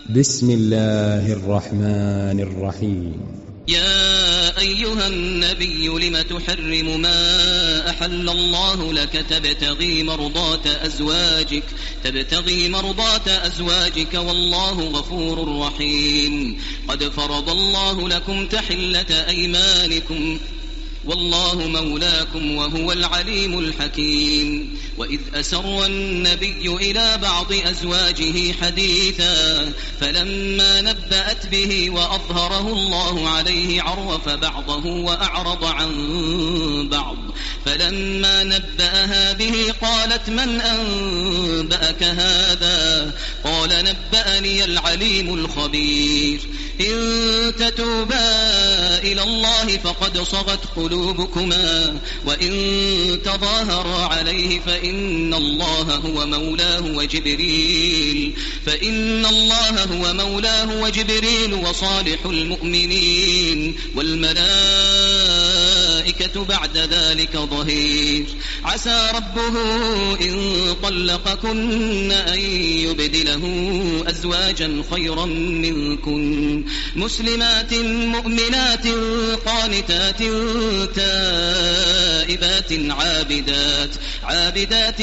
بسم الله الرحمن الرحيم. يا أيها النبي لم تحرم ما أحل الله لك تبتغي مرضات أزواجك والله غفور رحيم. قد فرض الله لكم تحلة أيمانكم والله مولاكم وهو العليم الحكيم. وإذ أسر النبي إلى بعض أزواجه حديثا فلما نبأت به وأظهره الله عليه عرف بعضه وأعرض عن بعض. فلما نبأها به قالت من أنبأك هذا؟ قال نبأني العليم الخبير. إن تتوبا إلى الله فقد صغت قلوبكما وإن تظاهرا عليه فإن الله هو مولاه وجبريل وصالح المؤمنين والملائكة بعد ذلك ظهير. عسى ربه إن طلقكن أن يبدله أزواجا خيرا منكن مسلمات مؤمنات قانتات تائبات عابدات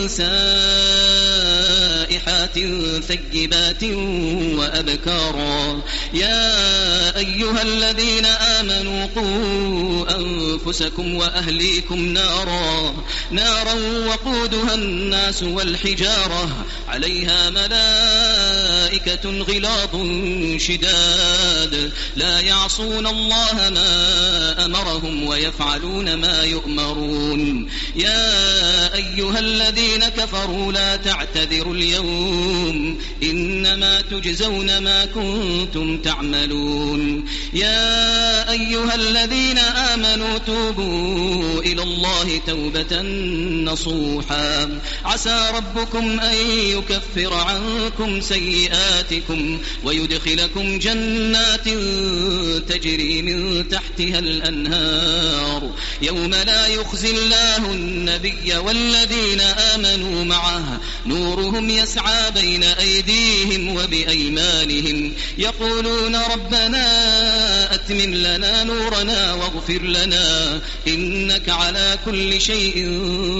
سائحات ثيبات وأبكارا. يا أيها الذين آمنوا قوا أنفسكم وأهليكم نارا وقودها الناس والحجارة عليها ملائكة غلاظ شداد لا يعصون الله ما أمرهم ويفعلون ما يؤمرون. يا أيها الذين كفروا لا تعتذروا اليوم إنما تجزون ما كنتم تعملون. يا أيها الذين آمنوا توبوا إلى الله توبة نصوحا عسى ربكم أن يكفر عنكم سيئاتكم ويدخلكم جنات تجري من تحتها الأنهار يوم لا يخزي الله النبي والذين آمنوا معه نورهم يسعى بين أيديهم وبأيمانهم يقولون ربنا أتمم لنا نورنا واغفر لنا إنك على كل شيء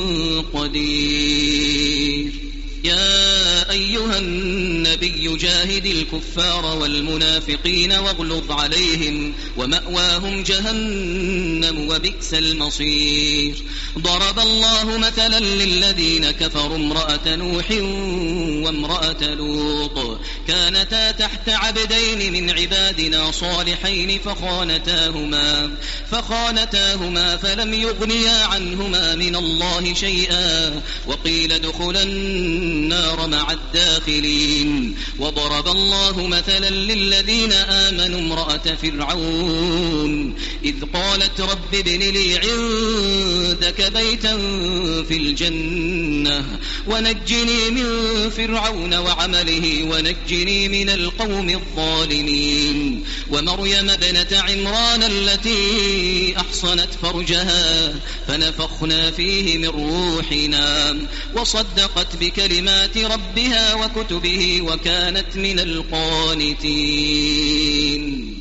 قدير. يا أيها النبي جاهد الكفار والمنافقين واغلظ عليهم ومأواهم جهنم وبئس المصير. ضرب الله مثلا للذين كفروا امرأة نوح وامرأة لوط كانتا تحت عبدين من عبادنا صالحين فخانتاهما فلم يغنيا عنهما من الله شيئا وقيل ادخلا النار مع الداخلين. وضرب الله مثلا للذين آمنوا امرأة فرعون إذ قالت رب ابن لي عندك بيتا في الجنة ونجني من فرعون وعمله ونجني من القوم الظالمين. ومريم ابنة عمران التي أحصنت فرجها فنفخنا فيه من روحنا وصدقت بكلمات ربها وكتبه وكانت من القانتين.